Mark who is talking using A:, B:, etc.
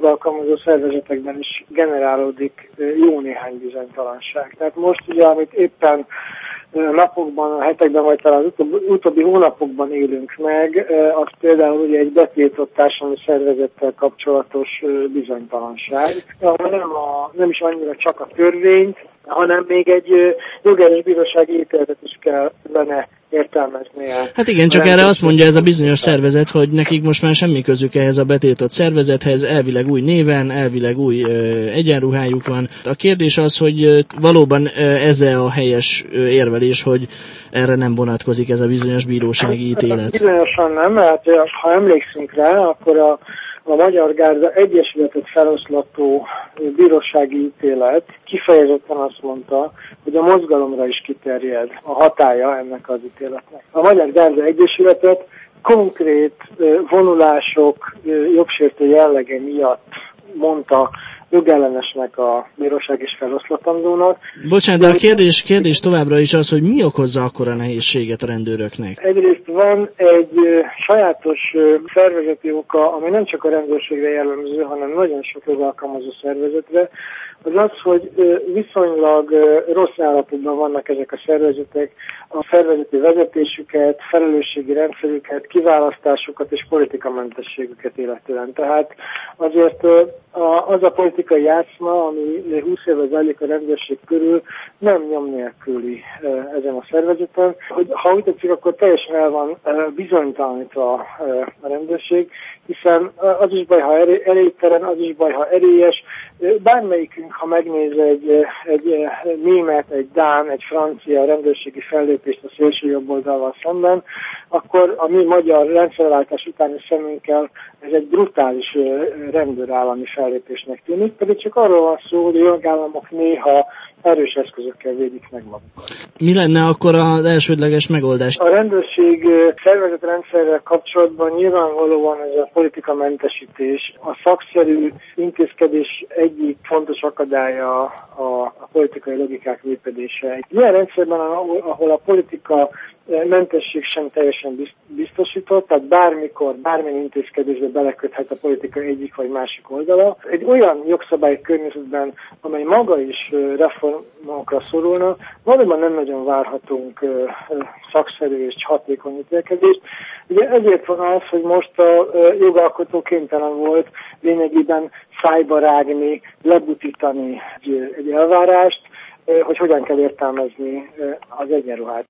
A: jogalkalmazó szervezetekben is generálódik jó néhány bizonytalanság. Tehát most ugye, amit éppen napokban, hetekben, vagy talán az utóbbi hónapokban élünk meg, az például ugye egy betiltott társadalmi szervezettel kapcsolatos bizonytalanság. Nem is annyira csak a törvényt, hanem még egy jogerős bírósági ítéletet is kellene értelmeznie.
B: Hát igen, csak erre azt mondja ez a bizonyos szervezet, hogy nekik most már semmi közük ehhez a betiltott szervezethez, elvileg új néven, elvileg új egyenruhájuk van. A kérdés az, hogy valóban ez a helyes érvelés, hogy erre nem vonatkozik ez a bizonyos bírósági ítélet.
A: Bizonyosan nem, mert ha emlékszünk rá, akkor a Magyar Gárda Egyesületet feloszlató bírósági ítélet kifejezetten azt mondta, hogy a mozgalomra is kiterjed a hatálya ennek az ítéletnek. A Magyar Gárda Egyesületet konkrét vonulások jogsértő jellege miatt mondta jogellenesnek a bíróság is feloszlatandónak.
B: Bocsánat, de a kérdés továbbra is az, hogy mi okozza akkora nehézséget a rendőröknek?
A: Egyrészt van egy sajátos szervezeti oka, ami nem csak a rendőrségre jellemző, hanem nagyon sok jogalkalmazó szervezetre, az az, hogy viszonylag rossz állapotban vannak ezek a szervezetek, a szervezeti vezetésüket, felelősségi rendszerüket, kiválasztásukat és politikamentességüket illetően. Tehát azért az a politikai játszma, ami 20 éve zajlik a rendőrség körül, nem nyom nélküli ezen a szervezeten. Hogy, ha úgy tetszik, akkor teljesen el van bizonytalanítva a rendőrség, hiszen az is baj, ha elégtelen, az is baj, ha erélyes. Bármelyikünk, ha megnéz egy német, egy dán, egy francia rendőrségi fellépést a szélső jobb oldallal szemben, akkor a mi magyar rendszerváltás utáni szemünkkel ez egy brutális rendőrállami fellépésnek tűnik, pedig csak arról van szó, hogy a jogállamok néha erős eszközökkel védik meg magukat.
B: Mi lenne akkor az elsődleges megoldás?
A: A rendőrség szervezetrendszerrel kapcsolatban nyilvánvalóan ez a politikamentesítés, a szakszerű intézkedés egyik fontos akadálya a politikai logikák működése. Egy ilyen rendszerben, ahol a politika mentesség sem teljesen biztosított, tehát bármikor, bármilyen intézkedésbe beleköthet a politika egyik vagy másik oldala. Egy olyan jogszabályi környezetben, amely maga is reformokra szorulna, valóban nem nagyon várhatunk szakszerű és hatékony ítélkezést. Ugye ezért van az, hogy most a jogalkotó kénytelen volt lényegében szájba rágni, lebutítani egy elvárást, hogy hogyan kell értelmezni az egyenruhát.